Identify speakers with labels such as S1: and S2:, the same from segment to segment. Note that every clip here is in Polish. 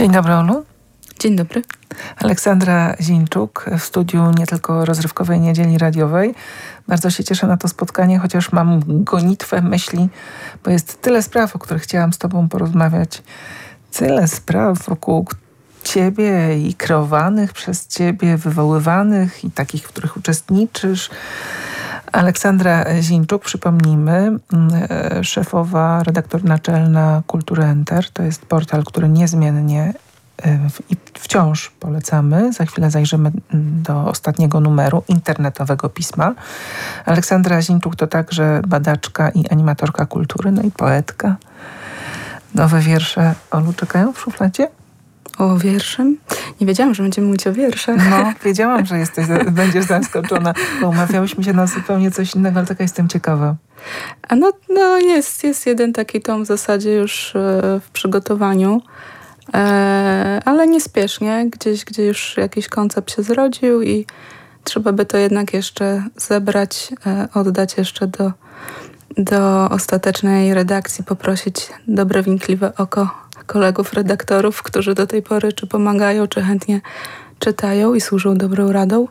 S1: Dzień dobry, Olu.
S2: Dzień dobry.
S1: Aleksandra Zińczuk w studiu nie tylko rozrywkowej Niedzieli Radiowej. Bardzo się cieszę na to spotkanie, chociaż mam gonitwę myśli, bo jest tyle spraw, o których chciałam z tobą porozmawiać. Tyle spraw wokół ciebie i kreowanych przez ciebie, wywoływanych i takich, w których uczestniczysz. Aleksandra Zińczuk, przypomnijmy, szefowa, redaktor naczelna Kultury Enter. To jest portal, który niezmiennie i wciąż polecamy. Za chwilę zajrzymy do ostatniego numeru internetowego pisma. Aleksandra Zińczuk to także badaczka i animatorka kultury, no i poetka. Nowe wiersze, Olu, czekają w szufladzie?
S2: O wierszem? Nie wiedziałam, że będziemy mówić o wierszach.
S1: No, wiedziałam, że będziesz zaskoczona, bo umawiałyśmy się na zupełnie coś innego, ale taka jestem ciekawa.
S2: A jest jeden taki tom w zasadzie już w przygotowaniu, ale niespiesznie, gdzie już jakiś koncept się zrodził i trzeba by to jednak jeszcze zebrać, oddać jeszcze do ostatecznej redakcji, poprosić dobre, wnikliwe oko kolegów redaktorów, którzy do tej pory czy pomagają, czy chętnie czytają i służą dobrą radą.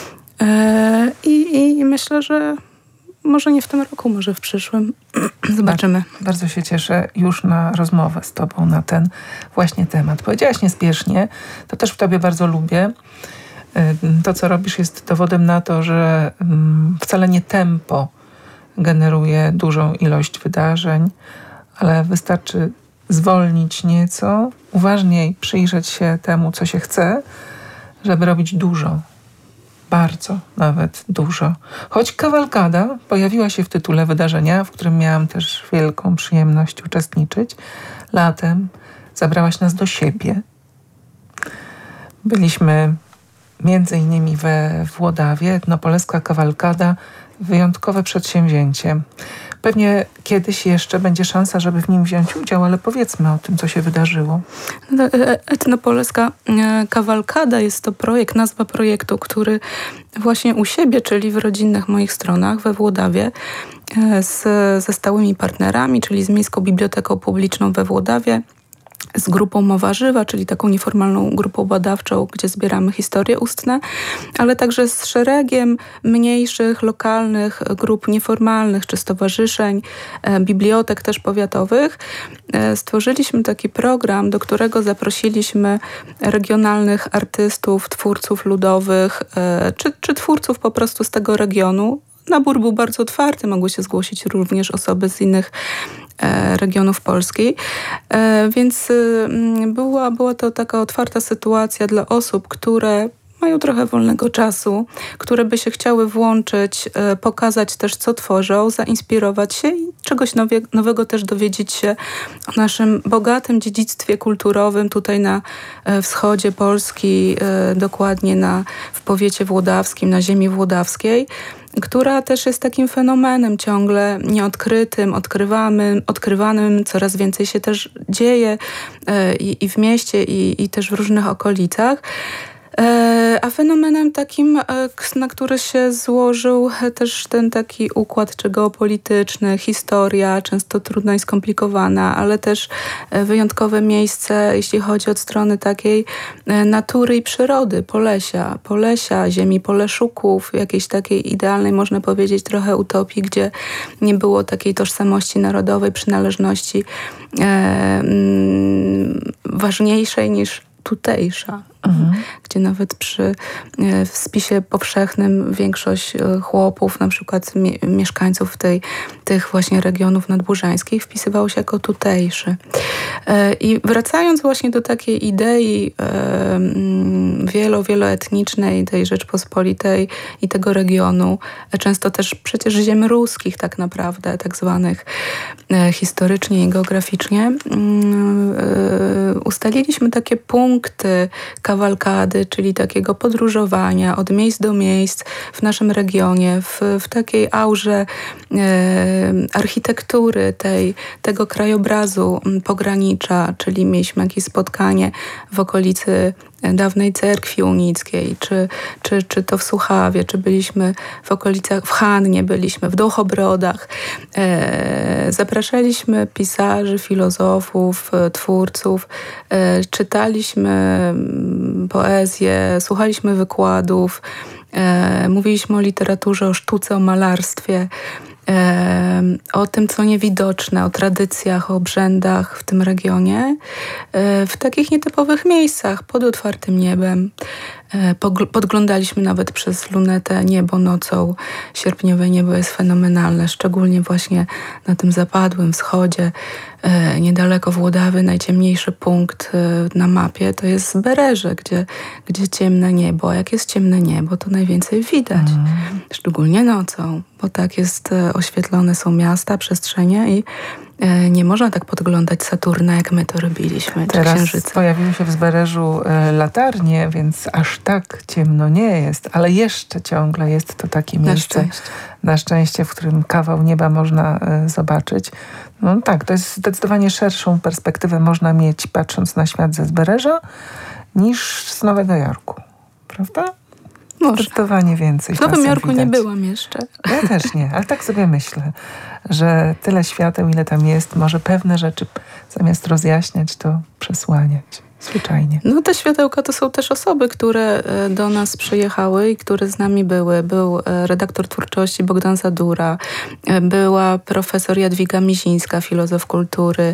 S2: I myślę, że może nie w tym roku, może w przyszłym. Zobaczymy.
S1: Bardzo się cieszę już na rozmowę z tobą na ten właśnie temat. Powiedziałaś niespiesznie, to też w tobie bardzo lubię. To, co robisz, jest dowodem na to, że wcale nie tempo generuje dużą ilość wydarzeń, ale wystarczy zwolnić nieco, uważniej przyjrzeć się temu, co się chce, żeby robić dużo. Bardzo nawet dużo. Choć kawalkada pojawiła się w tytule wydarzenia, w którym miałam też wielką przyjemność uczestniczyć. Latem zabrałaś nas do siebie. Byliśmy między innymi we Włodawie. Etnopoleska kawalkada, wyjątkowe przedsięwzięcie. Pewnie kiedyś jeszcze będzie szansa, żeby w nim wziąć udział, ale powiedzmy o tym, co się wydarzyło.
S2: Etnopoleska kawalkada jest to projekt, nazwa projektu, który właśnie u siebie, czyli w rodzinnych moich stronach we Włodawie, ze stałymi partnerami, czyli z Miejską Biblioteką Publiczną we Włodawie, z grupą Mowa Żywa, czyli taką nieformalną grupą badawczą, gdzie zbieramy historie ustne, ale także z szeregiem mniejszych, lokalnych grup nieformalnych czy stowarzyszeń, bibliotek też powiatowych. Stworzyliśmy taki program, do którego zaprosiliśmy regionalnych artystów, twórców ludowych, czy twórców po prostu z tego regionu. Nabór był bardzo otwarty, mogły się zgłosić również osoby z innych regionów Polski, więc była to taka otwarta sytuacja dla osób, które mają trochę wolnego czasu, które by się chciały włączyć, pokazać też, co tworzą, zainspirować się i czegoś nowego też dowiedzieć się o naszym bogatym dziedzictwie kulturowym tutaj na wschodzie Polski, dokładnie w powiecie włodawskim, na ziemi włodawskiej, która też jest takim fenomenem ciągle nieodkrytym, odkrywanym, coraz więcej się też dzieje i w mieście, i też w różnych okolicach. A fenomenem takim, na który się złożył też ten taki układ czy geopolityczny, historia, często trudna i skomplikowana, ale też wyjątkowe miejsce, jeśli chodzi od strony takiej natury i przyrody, Polesia, ziemi Poleszuków, jakiejś takiej idealnej, można powiedzieć, trochę utopii, gdzie nie było takiej tożsamości narodowej, przynależności ważniejszej niż tutejsza, gdzie nawet przy w spisie powszechnym większość chłopów, na przykład mieszkańców tych właśnie regionów nadburzańskich wpisywało się jako tutejszy. I wracając właśnie do takiej idei wieloetnicznej tej Rzeczpospolitej i tego regionu, często też przecież ziem ruskich tak naprawdę, tak zwanych historycznie i geograficznie, ustaliliśmy takie punkty kawalkady nomady, czyli takiego podróżowania od miejsc do miejsc w naszym regionie, w takiej aurze architektury, tego krajobrazu pogranicza, czyli mieliśmy jakieś spotkanie w okolicy dawnej cerkwi unickiej, czy to w Suchawie, czy byliśmy w okolicach, w Hannie byliśmy, w Dołchobrodach. Zapraszaliśmy pisarzy, filozofów, twórców, czytaliśmy poezję, słuchaliśmy wykładów, mówiliśmy o literaturze, o sztuce, o malarstwie, o tym, co niewidoczne, o tradycjach, o obrzędach w tym regionie, w takich nietypowych miejscach, pod otwartym niebem. Podglądaliśmy nawet przez lunetę niebo nocą. Sierpniowe niebo jest fenomenalne, szczególnie właśnie na tym zapadłym wschodzie, niedaleko Włodawy. Najciemniejszy punkt na mapie to jest Zbereże, gdzie ciemne niebo. A jak jest ciemne niebo, to najwięcej widać, szczególnie nocą, bo tak jest oświetlone są miasta, przestrzenie i nie można tak podglądać Saturna, jak my to robiliśmy, czy Księżyca.
S1: Teraz pojawiły się w Zbereżu latarnie, więc aż tak ciemno nie jest, ale jeszcze ciągle jest to takie miejsce, na szczęście, w którym kawał nieba można zobaczyć. No tak, to jest zdecydowanie szerszą perspektywę można mieć, patrząc na świat ze Zbereża, niż z Nowego Jorku, prawda? Zdecydowanie więcej.
S2: W Nowym Jorku nie byłam jeszcze.
S1: Ja też nie, ale tak sobie myślę, że tyle świateł, ile tam jest, może pewne rzeczy zamiast rozjaśniać, to przesłaniać. Zwyczajnie.
S2: No te światełka to są też osoby, które do nas przyjechały i które z nami były. Był redaktor twórczości Bogdan Zadura, była profesor Jadwiga Mizińska, filozof kultury,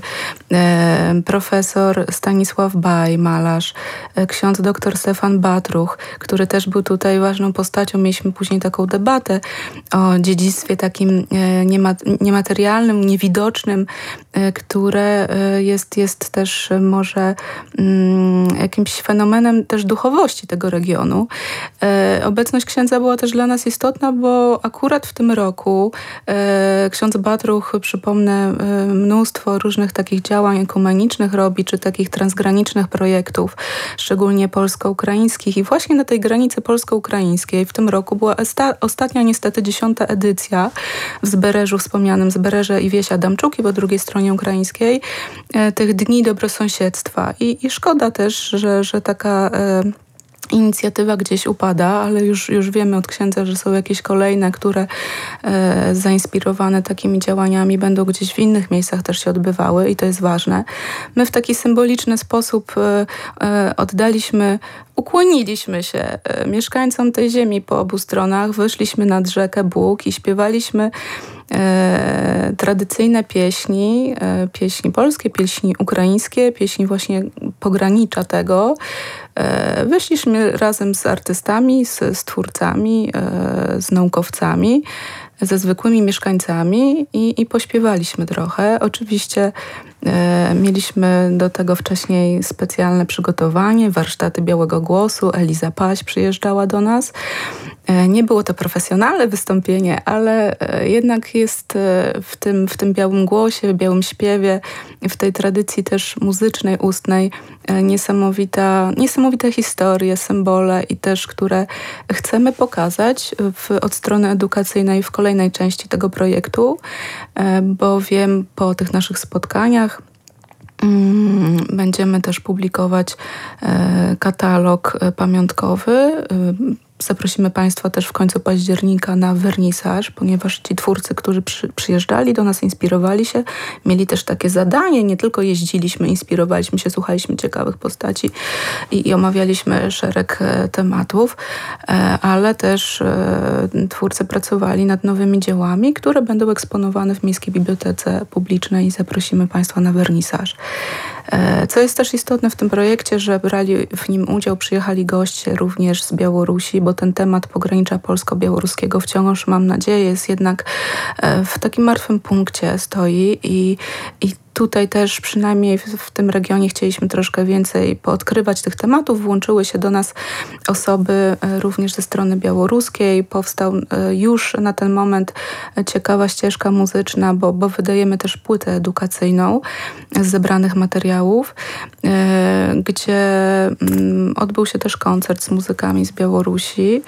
S2: profesor Stanisław Baj, malarz, ksiądz dr Stefan Batruch, który też był tutaj ważną postacią. Mieliśmy później taką debatę o dziedzictwie takim niematerialnym, niewidocznym, które jest też może jakimś fenomenem też duchowości tego regionu. Obecność księdza była też dla nas istotna, bo akurat w tym roku ksiądz Batruch, przypomnę, mnóstwo różnych takich działań ekumenicznych robi, czy takich transgranicznych projektów, szczególnie polsko-ukraińskich. I właśnie na tej granicy polsko-ukraińskiej w tym roku była ostatnia niestety 10. edycja w Zbereżu, wspomnianym Zbereże i wieś Adamczuki po drugiej stronie ukraińskiej, tych Dni Dobrosąsiedztwa. I szkoda też, że taka inicjatywa gdzieś upada, ale już wiemy od księdza, że są jakieś kolejne, które zainspirowane takimi działaniami będą gdzieś w innych miejscach też się odbywały i to jest ważne. My w taki symboliczny sposób ukłoniliśmy się mieszkańcom tej ziemi po obu stronach, wyszliśmy nad rzekę Bóg i śpiewaliśmy tradycyjne pieśni polskie, pieśni ukraińskie, pieśni właśnie pogranicza tego. Wyszliśmy razem z artystami, z twórcami, z naukowcami, ze zwykłymi mieszkańcami i pośpiewaliśmy trochę. Oczywiście mieliśmy do tego wcześniej specjalne przygotowanie, warsztaty Białego Głosu. Eliza Paś przyjeżdżała do nas. Nie było to profesjonalne wystąpienie, ale jednak jest w tym białym głosie, białym śpiewie, w tej tradycji też muzycznej, ustnej niesamowite historie, symbole i też, które chcemy pokazać od strony edukacyjnej w kolejnej części tego projektu, bowiem po tych naszych spotkaniach będziemy też publikować katalog pamiątkowy. Zaprosimy Państwa też w końcu października na wernisaż, ponieważ ci twórcy, którzy przyjeżdżali do nas, inspirowali się, mieli też takie zadanie, nie tylko jeździliśmy, inspirowaliśmy się, słuchaliśmy ciekawych postaci i omawialiśmy szereg tematów, ale też twórcy pracowali nad nowymi dziełami, które będą eksponowane w Miejskiej Bibliotece Publicznej i zaprosimy Państwa na wernisaż. Co jest też istotne w tym projekcie, że brali w nim udział, przyjechali goście również z Białorusi, bo ten temat pogranicza polsko-białoruskiego wciąż, mam nadzieję, jest jednak w takim martwym punkcie stoi i tutaj też przynajmniej w tym regionie chcieliśmy troszkę więcej poodkrywać tych tematów. Włączyły się do nas osoby również ze strony białoruskiej. Powstał już na ten moment ciekawa ścieżka muzyczna, bo wydajemy też płytę edukacyjną z zebranych materiałów, gdzie odbył się też koncert z muzykami z Białorusi,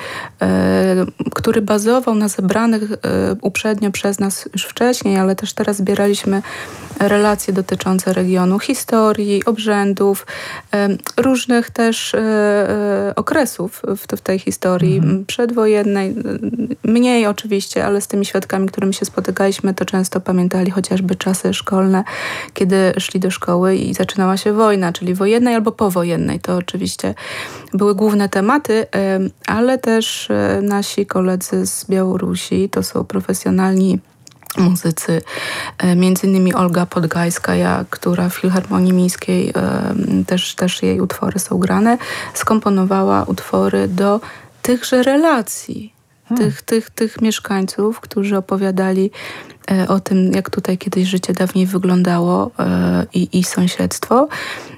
S2: który bazował na zebranych uprzednio przez nas już wcześniej, ale też teraz zbieraliśmy relacje dotyczące regionu, historii, obrzędów, różnych też okresów w tej historii przedwojennej. Mniej oczywiście, ale z tymi świadkami, którymi się spotykaliśmy, to często pamiętali chociażby czasy szkolne, kiedy szli do szkoły i zaczynała się wojna, czyli wojennej albo powojennej. To oczywiście były główne tematy, ale też nasi koledzy z Białorusi, to są profesjonalni muzycy, między innymi Olga Podgajskaja, która w Filharmonii Miejskiej też jej utwory są grane, skomponowała utwory do tychże relacji, tych mieszkańców, którzy opowiadali o tym, jak tutaj kiedyś życie dawniej wyglądało i sąsiedztwo.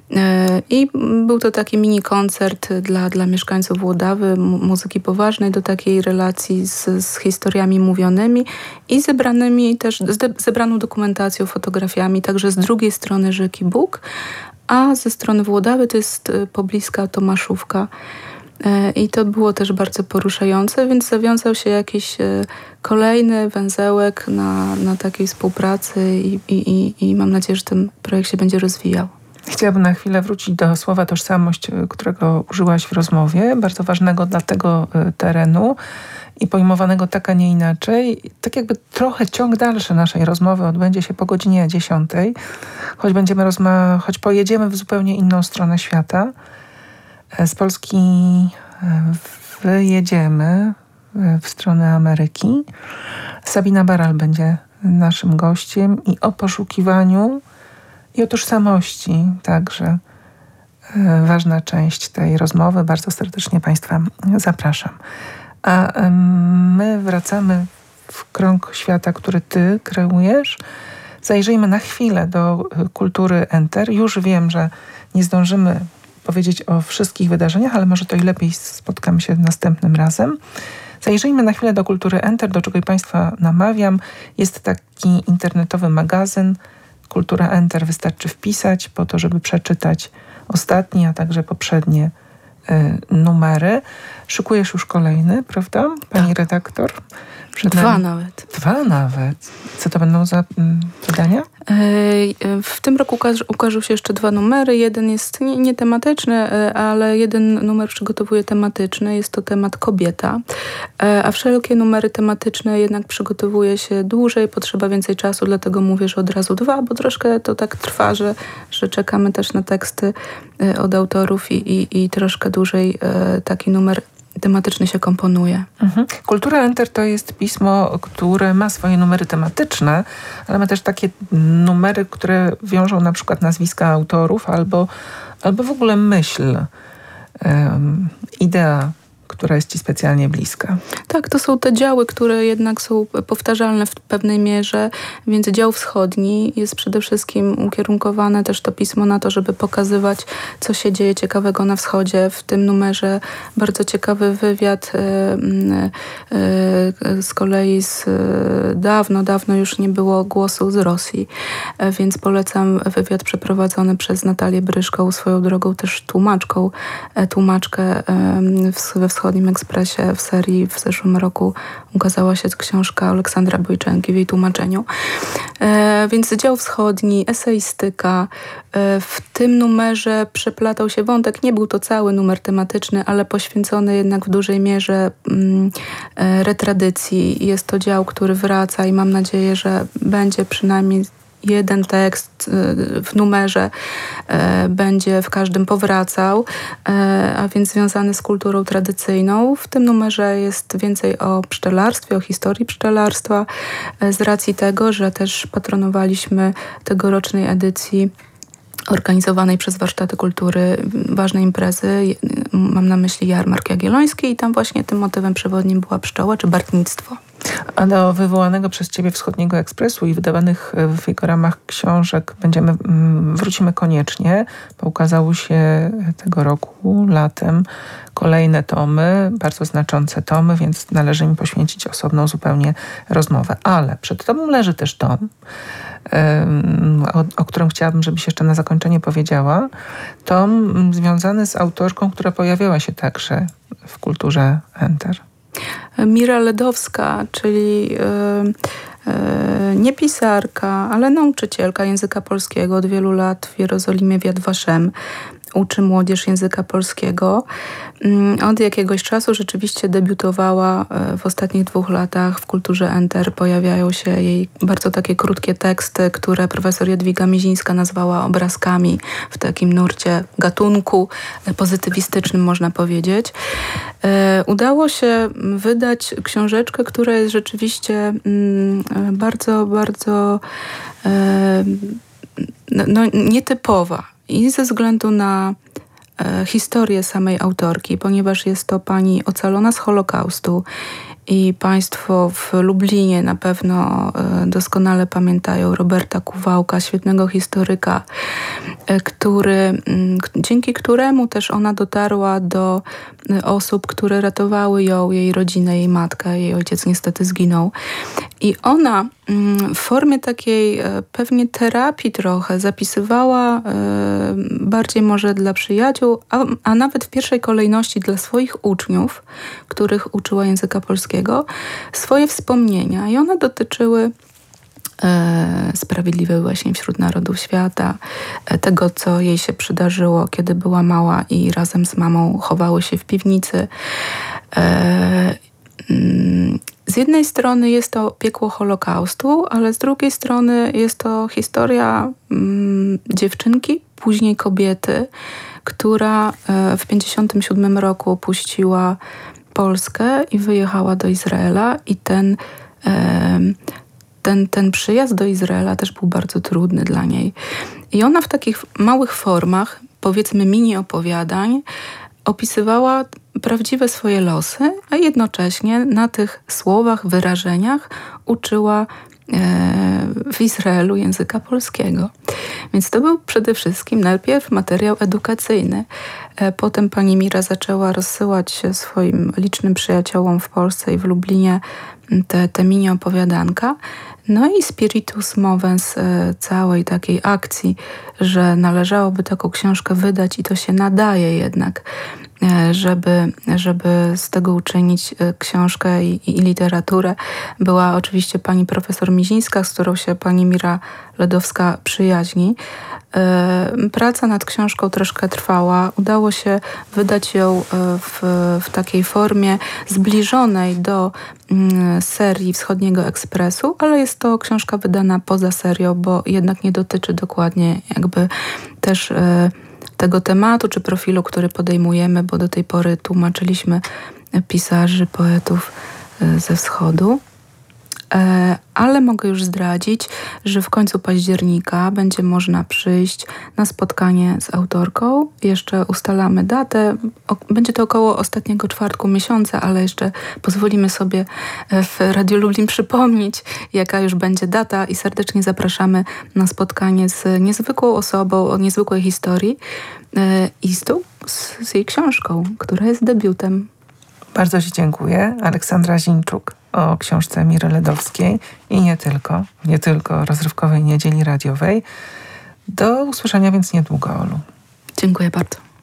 S2: I był to taki mini koncert dla mieszkańców Włodawy, muzyki poważnej, do takiej relacji z historiami mówionymi i zebranymi też, zebraną dokumentacją, fotografiami, także z drugiej strony rzeki Bug, a ze strony Włodawy to jest pobliska Tomaszówka. I to było też bardzo poruszające, więc zawiązał się jakiś kolejny węzełek na takiej współpracy i mam nadzieję, że ten projekt się będzie rozwijał.
S1: Chciałabym na chwilę wrócić do słowa tożsamość, którego użyłaś w rozmowie, bardzo ważnego dla tego terenu i pojmowanego tak, a nie inaczej. Tak jakby trochę ciąg dalszy naszej rozmowy odbędzie się po godzinie 10, choć pojedziemy w zupełnie inną stronę świata. Z Polski wyjedziemy w stronę Ameryki. Sabina Baral będzie naszym gościem i o poszukiwaniu i o tożsamości także ważna część tej rozmowy. Bardzo serdecznie Państwa zapraszam. A my wracamy w krąg świata, który Ty kreujesz. Zajrzyjmy na chwilę do kultury Enter. Już wiem, że nie zdążymy powiedzieć o wszystkich wydarzeniach, ale może to i lepiej spotkamy się następnym razem. Zajrzyjmy na chwilę do kultury Enter, do czego i Państwa namawiam. Jest taki internetowy magazyn Kultura Enter. Wystarczy wpisać po to, żeby przeczytać ostatnie, a także poprzednie numery. Szykujesz już kolejny, prawda, pani redaktor?
S2: Dwa nawet.
S1: Dwa nawet. Co to będą za wydania?
S2: W tym roku ukażą się jeszcze 2 numery. Jeden jest nie tematyczny, ale jeden numer przygotowuję tematyczny. Jest to temat kobieta. A wszelkie numery tematyczne jednak przygotowuje się dłużej, potrzeba więcej czasu, dlatego mówię, że od razu 2, bo troszkę to tak trwa, że czekamy też na teksty od autorów i troszkę dłużej taki numer tematyczny się komponuje.
S1: Kultura Enter to jest pismo, które ma swoje numery tematyczne, ale ma też takie numery, które wiążą na przykład nazwiska autorów albo w ogóle myśl, idea, która jest Ci specjalnie bliska.
S2: Tak, to są te działy, które jednak są powtarzalne w pewnej mierze, więc dział wschodni jest przede wszystkim ukierunkowane też to pismo na to, żeby pokazywać, co się dzieje ciekawego na wschodzie. W tym numerze bardzo ciekawy wywiad z kolei dawno już nie było głosu z Rosji, więc polecam wywiad przeprowadzony przez Natalię Bryszką, swoją drogą też tłumaczkę we Wschodnim Ekspresie w serii w zeszłym roku ukazała się książka Aleksandra Bojczęgi w jej tłumaczeniu. Więc dział wschodni, eseistyka. W tym numerze przeplatał się wątek. Nie był to cały numer tematyczny, ale poświęcony jednak w dużej mierze retradycji. Jest to dział, który wraca i mam nadzieję, że będzie przynajmniej jeden tekst w numerze będzie w każdym powracał, a więc związany z kulturą tradycyjną. W tym numerze jest więcej o pszczelarstwie, o historii pszczelarstwa, z racji tego, że też patronowaliśmy tegorocznej edycji organizowanej przez Warsztaty Kultury ważnej imprezy. Mam na myśli Jarmark Jagielloński i tam właśnie tym motywem przewodnim była pszczoła czy bartnictwo.
S1: A do wywołanego przez ciebie Wschodniego Ekspresu i wydawanych w jego ramach książek wrócimy koniecznie, bo ukazały się tego roku latem kolejne tomy, bardzo znaczące tomy, więc należy im poświęcić osobną zupełnie rozmowę. Ale przed tobą leży też tom, o którym chciałabym, żebyś jeszcze na zakończenie powiedziała. Tom związany z autorką, która pojawiała się także w Kulturze Enter.
S2: Mira Ledowska, czyli nie pisarka, ale nauczycielka języka polskiego od wielu lat w Jerozolimie w Yad Vashem. Uczy młodzież języka polskiego. Od jakiegoś czasu rzeczywiście debiutowała w ostatnich 2 latach w Kulturze Enter. Pojawiają się jej bardzo takie krótkie teksty, które profesor Jadwiga Mizińska nazwała obrazkami w takim nurcie gatunku pozytywistycznym, można powiedzieć. Udało się wydać książeczkę, która jest rzeczywiście bardzo, bardzo nietypowa. I ze względu na historię samej autorki, ponieważ jest to pani ocalona z Holokaustu i państwo w Lublinie na pewno doskonale pamiętają Roberta Kuwałka, świetnego historyka, dzięki któremu też ona dotarła do osób, które ratowały ją, jej rodzinę, jej matkę. Jej ojciec niestety zginął. I ona w formie takiej pewnie terapii trochę zapisywała bardziej może dla przyjaciół, a nawet w pierwszej kolejności dla swoich uczniów, których uczyła języka polskiego, swoje wspomnienia. I one dotyczyły sprawiedliwej łaźni wśród narodów świata, tego, co jej się przydarzyło, kiedy była mała i razem z mamą chowały się w piwnicy. Z jednej strony jest to piekło Holokaustu, ale z drugiej strony jest to historia dziewczynki, później kobiety, która w 1957 roku opuściła Polskę i wyjechała do Izraela i ten przyjazd do Izraela też był bardzo trudny dla niej. I ona w takich małych formach, powiedzmy mini opowiadań, opisywała prawdziwe swoje losy, a jednocześnie na tych słowach, wyrażeniach uczyła w Izraelu języka polskiego. Więc to był przede wszystkim najpierw materiał edukacyjny. Potem pani Mira zaczęła rozsyłać swoim licznym przyjaciołom w Polsce i w Lublinie te mini opowiadanka. No i spiritus movens całej takiej akcji, że należałoby taką książkę wydać i to się nadaje jednak, żeby z tego uczynić książkę i literaturę, była oczywiście pani profesor Mizińska, z którą się pani Mira Ledowska przyjaźni. Praca nad książką troszkę trwała. Udało się wydać ją w takiej formie zbliżonej do serii Wschodniego Ekspresu, ale jest to książka wydana poza serią, bo jednak nie dotyczy dokładnie jakby też tego tematu czy profilu, który podejmujemy, bo do tej pory tłumaczyliśmy pisarzy, poetów ze wschodu. Ale mogę już zdradzić, że w końcu października będzie można przyjść na spotkanie z autorką. Jeszcze ustalamy datę. Będzie to około ostatniego czwartku miesiąca, ale jeszcze pozwolimy sobie w Radiu Lublin przypomnieć, jaka już będzie data i serdecznie zapraszamy na spotkanie z niezwykłą osobą o niezwykłej historii i z jej książką, która jest debiutem.
S1: Bardzo ci dziękuję. Aleksandra Zińczuk o książce Miry Ledowskiej i nie tylko rozrywkowej niedzieli radiowej. Do usłyszenia więc niedługo, Olu.
S2: Dziękuję bardzo.